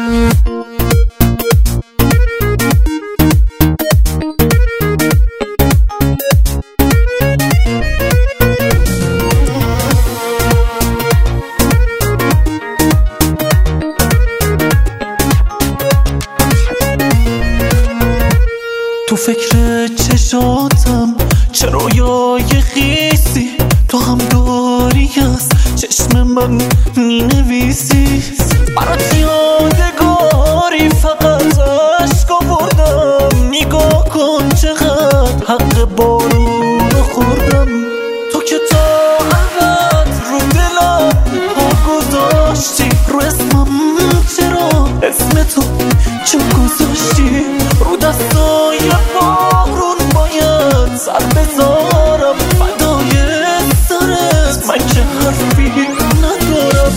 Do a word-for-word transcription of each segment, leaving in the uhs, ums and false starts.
تو فکر چشاتم چه رویای خیسی تو هم داری از چشم من می نویسی. برات یادگاری فقط عشق آوردم، نگاه کن چقدر حق بارون خوردم. تو که تا ابد رو دلم پا گذاشتی، رو اسمم چرا اسم تو چون گذاشتی؟ رو دستای بارون باید سر بذارم فدای سرت، من که حرفی ندارم.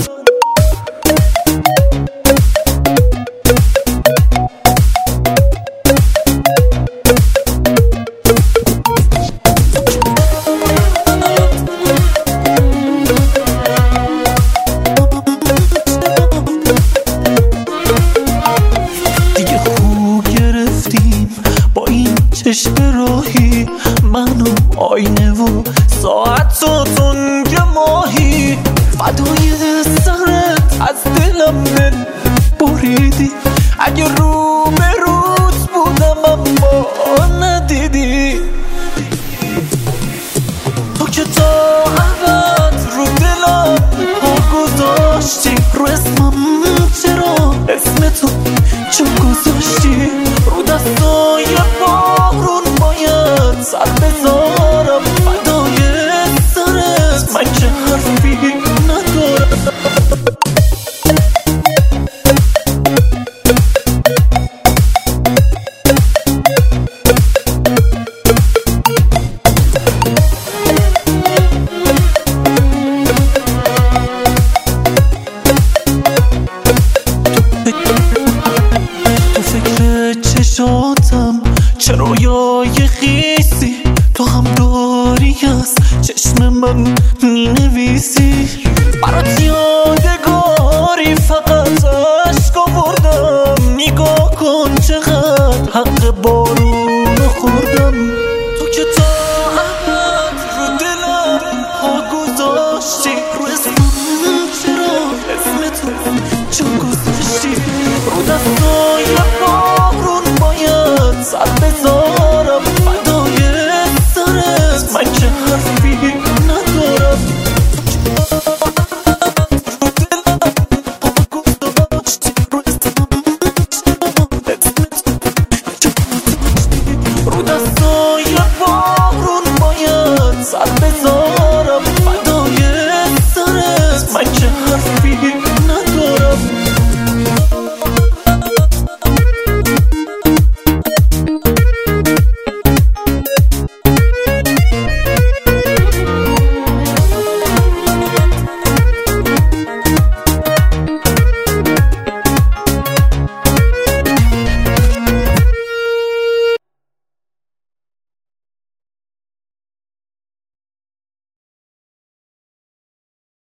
با این چشم راهی منو آینه و ساعت و تنگ ماهی، فدای سرت از دلم دل بریدی. اگه رو به روت بودم اما ندیدی، تو که تا ابد رو دلم پا گذاشتی، رو اسمم چرا اسم تو چون گذاشتی؟ رو دستای بارون باید سر بذارم فدای سرت، من که حرفی ندارم. تو فکر چشاتم چه رویای خیسی تو هم داری از چشم من می نویسی. برات یادگاری فقط عشق آوردم، نگاه کن چقدر حق بارون خوردم. تو که تا ابد رو دلم پا گذاشتی، رو اسمم چرا اسم تو چون گذاشتی؟ رو دستای بارون باید سر بذارم فدای سرت، من که حرفی ندارم. رو دستای بارون باید سر بذارم